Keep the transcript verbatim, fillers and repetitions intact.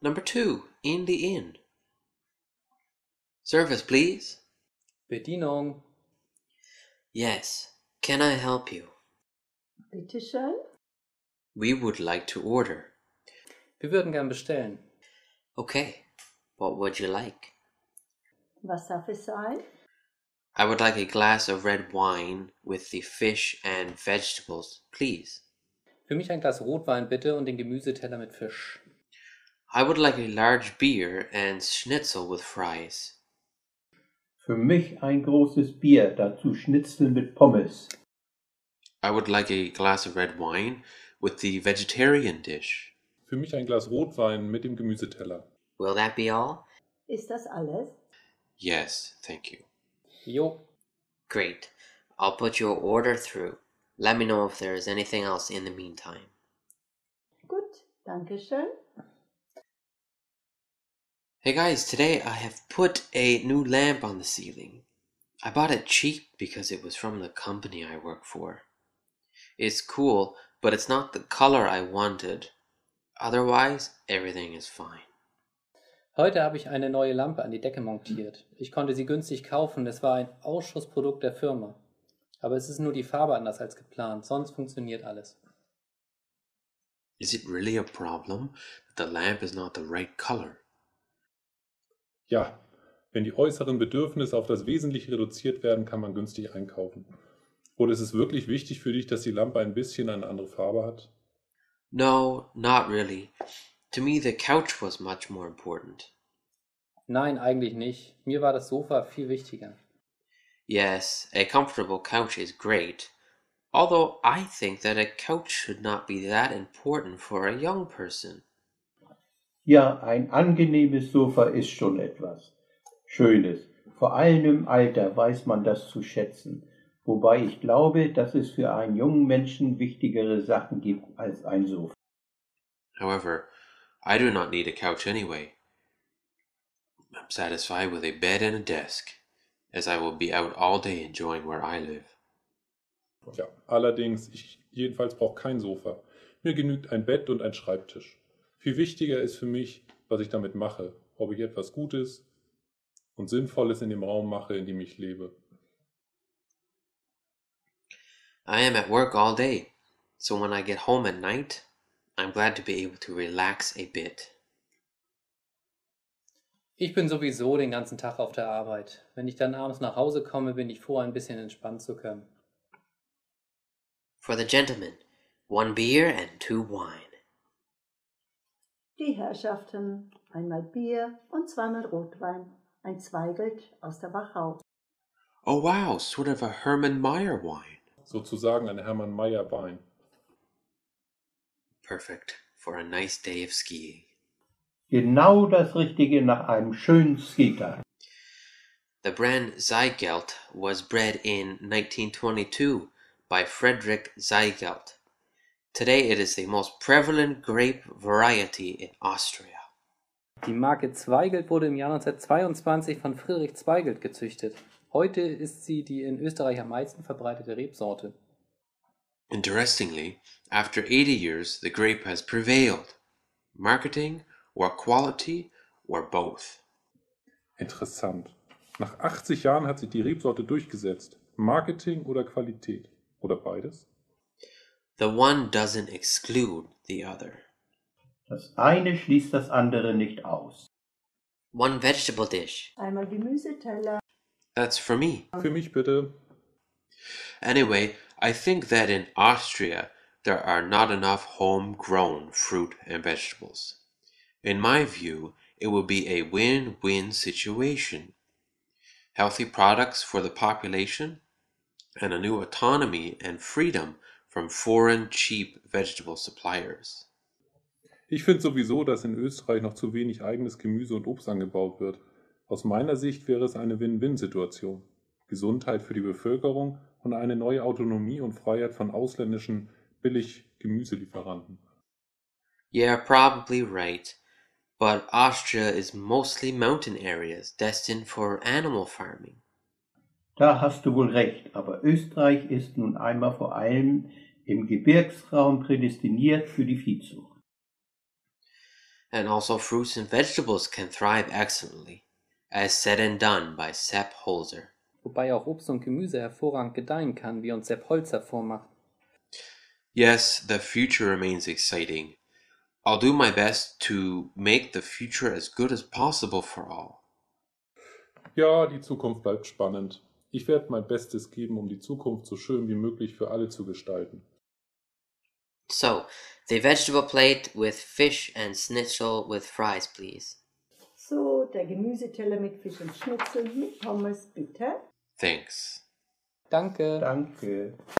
Number two, in the inn. Service, please. Bedienung. Yes, can I help you? Bitte schön. We would like to order. Wir würden gern bestellen. Okay, what would you like? Was darf es sein? I would like a glass of red wine with the fish and vegetables, please. Für mich ein Glas Rotwein bitte und den Gemüseteller mit Fisch. I would like a large beer and schnitzel with fries. Für mich ein großes Bier, dazu Schnitzel mit Pommes. I would like a glass of red wine with the vegetarian dish. Für mich ein Glas Rotwein mit dem Gemüseteller. Will that be all? Ist das alles? Yes, thank you. Jo. Great. I'll put your order through. Let me know if there is anything else in the meantime. Gut, danke schön. Hey guys, today I have put a new lamp on the ceiling. I bought it cheap because it was from the company I work for. It's cool, but it's not the color I wanted. Otherwise, everything is fine. Heute habe ich eine neue Lampe an die Decke montiert. Ich konnte sie günstig kaufen, es war ein Ausschussprodukt der Firma. Aber es ist nur die Farbe anders als geplant, sonst funktioniert alles. Is it really a problem that the lamp is not the right color? Ja, wenn die äußeren Bedürfnisse auf das Wesentliche reduziert werden, kann man günstig einkaufen. Oder ist es wirklich wichtig für dich, dass die Lampe ein bisschen eine andere Farbe hat? No, not really. To me, the couch was much more important. Nein, eigentlich nicht. Mir war das Sofa viel wichtiger. Yes, a comfortable couch is great. Although I think that a couch should not be that important for a young person. Ja, ein angenehmes Sofa ist schon etwas Schönes. Vor allem im Alter weiß man das zu schätzen. Wobei ich glaube, dass es für einen jungen Menschen wichtigere Sachen gibt als ein Sofa. However, I do not need a couch anyway. I'm satisfied with a bed and a desk, as I will be out all day enjoying where I live. Ja, allerdings, ich jedenfalls brauche kein Sofa. Mir genügt ein Bett und ein Schreibtisch. Viel wichtiger ist für mich, was ich damit mache, ob ich etwas Gutes und Sinnvolles in dem Raum mache, in dem ich lebe. I am at work all day, so when I get home at night, I'm glad to be able to relax a bit. Ich bin sowieso den ganzen Tag auf der Arbeit. Wenn ich dann abends nach Hause komme, bin ich froh, ein bisschen entspannen zu können. For the gentlemen, one beer and two wine. Die Herrschaften, einmal Bier und zweimal Rotwein, ein Zweigelt aus der Wachau. Oh wow, sort of a Hermann Meyer wine. Sozusagen ein Hermann Meyer Wein. Perfect for a nice day of skiing. Genau das Richtige nach einem schönen Skitag. The brand Zweigelt was bred in nineteen twenty-two by Friedrich Zweigelt. Today it is the most prevalent grape variety in Austria. Die Marke Zweigelt wurde im Jahr neunzehnhundertzweiundzwanzig von Friedrich Zweigelt gezüchtet. Heute ist sie die in Österreich am meisten verbreitete Rebsorte. Interestingly, after eighty years, the grape has prevailed. Marketing or quality or both. Interessant. Nach achtzig Jahren hat sich die Rebsorte durchgesetzt. Marketing oder Qualität? Oder beides? The one doesn't exclude the other. Das eine schließt das andere nicht aus. One vegetable dish. Einmal Gemüseteller. That's for me. Für mich bitte. Anyway, I think that in Austria there are not enough homegrown fruit and vegetables. In my view, it would be a win-win situation. Healthy products for the population and a new autonomy and freedom from foreign cheap vegetable suppliers. Ich finde sowieso, dass in Österreich noch zu wenig eigenes Gemüse und Obst angebaut wird. Aus meiner Sicht wäre es eine Win-Win-Situation. Gesundheit für die Bevölkerung und eine neue Autonomie und Freiheit von ausländischen Billig-Gemüselieferanten. You're probably right, but Austria is mostly mountain areas destined for animal farming. Da hast du wohl recht, aber Österreich ist nun einmal vor allem im Gebirgsraum prädestiniert für die Viehzucht. And also fruits and vegetables can thrive excellently, as said and done by Sepp Holzer. Wobei auch Obst und Gemüse hervorragend gedeihen kann, wie uns Sepp Holzer vormacht. Yes, the future remains exciting. I'll do my best to make the future as good as possible for all. Ja, die Zukunft bleibt spannend. Ich werde mein Bestes geben, um die Zukunft so schön wie möglich für alle zu gestalten. So, the vegetable plate with fish and schnitzel with fries, please. So, der Gemüseteller mit Fisch und Schnitzel mit Pommes, bitte. Thanks. Danke. Danke.